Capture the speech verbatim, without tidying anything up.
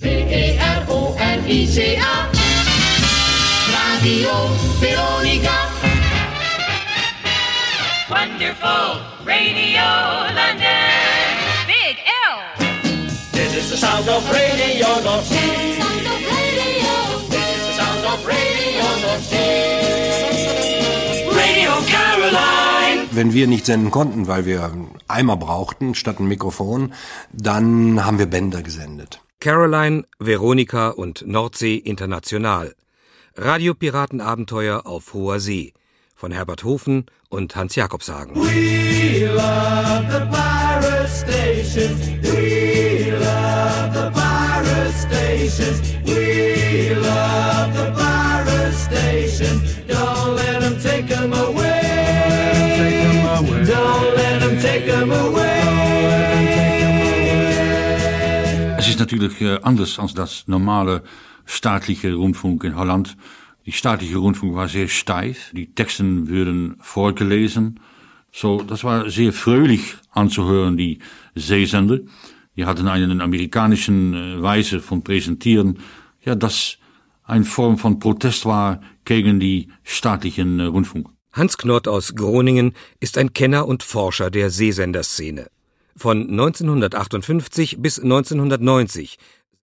V E R O N I C A Radio Veronica. Wonderful Radio London. Big L. This is the sound of Radio North Sea. Sound of radio. This is the sound of Radio North Sea. Radio Caroline. Wenn wir nicht senden konnten, weil wir einen Eimer brauchten statt ein Mikrofon, dann haben wir Bänder gesendet. Caroline, Veronica und Nordsee International. Radiopiratenabenteuer auf hoher See von Herbert Hofen und Hans Jakobshagen. We love the pirate stations. We love the pirate stations. We love the pirate stations. Don't let them take them away. Don't let them take them away. Es ist natürlich äh, anders als das normale staatliche Rundfunk in Holland. Die staatliche Rundfunk war sehr steif, die Texten würden vorgelesen. So, das war sehr fröhlich anzuhören, die Seesender. Die hatten einen amerikanischen äh, Weise von Präsentieren, ja, das eine Form von Protest war gegen die staatlichen äh, Rundfunk. Hans Knott aus Groningen ist ein Kenner und Forscher der Seesenderszene. Von neunzehnhundertachtundfünfzig bis neunzehnhundertneunzig